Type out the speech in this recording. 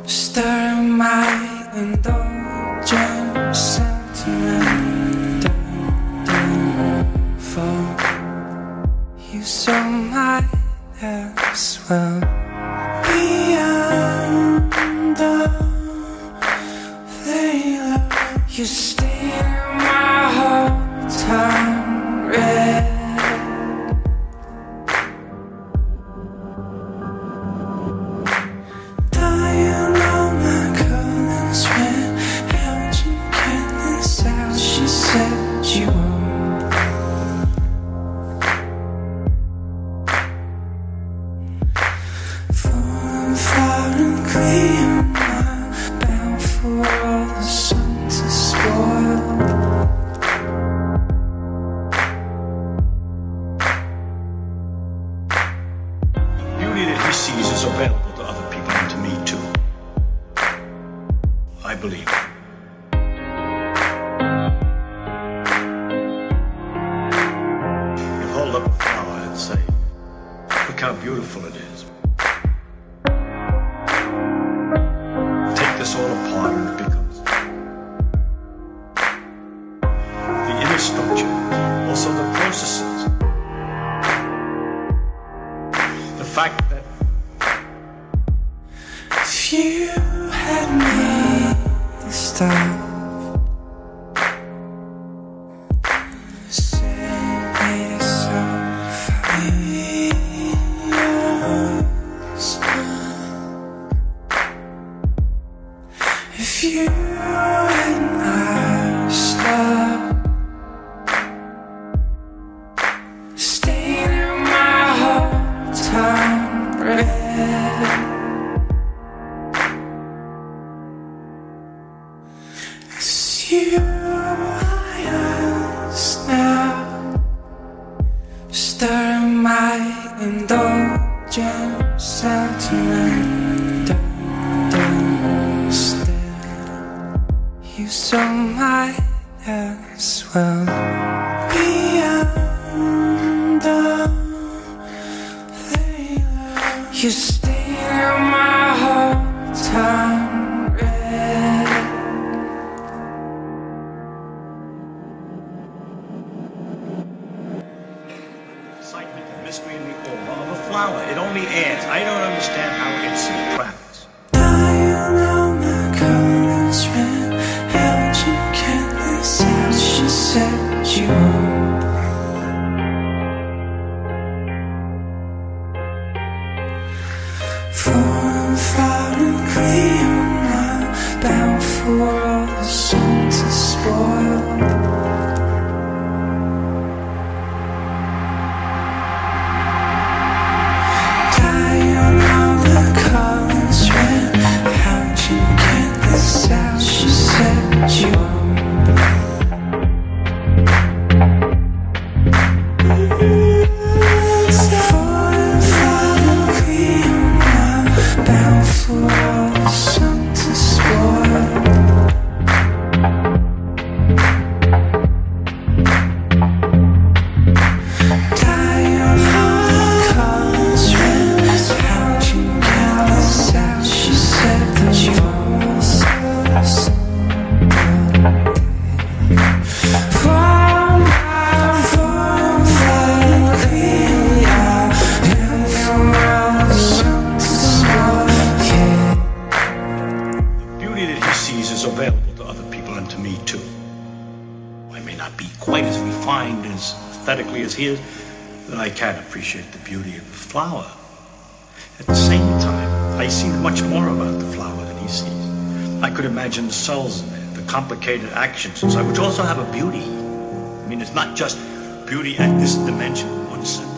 Stirring my indulgent sentiment. Don't fall. You so might as well be under Layla. You stay in my whole time red. Available to other people and to me too. I believe. You hold up a flower and say, look how beautiful it is. Take this all apart and it becomes the inner structure, also the processes. The fact that if you had made the stop, say yourself, if you had not stopped, staying in my whole time red. You eyes now, stirring my indulgent sentiment. Don't stare. You so might as well be under Layla. You stay in my whole time red. Mystery in the aura of a flower. It only adds. I don't understand how it subtracts. Dying on the colors red. How'd you get this out? She said you won't. Falling far and clear, bound for all the sun to spoil. She said you won't. Falling far and clear, bound for all the sun to spoil. Available to other people and to me too. I may not be quite as refined as aesthetically as he is, but I can appreciate the beauty of the flower. At the same time, I see much more about the flower than he sees. I could imagine the cells in it, the complicated actions inside, which also have a beauty. I mean, it's not just beauty at this dimension, one sense.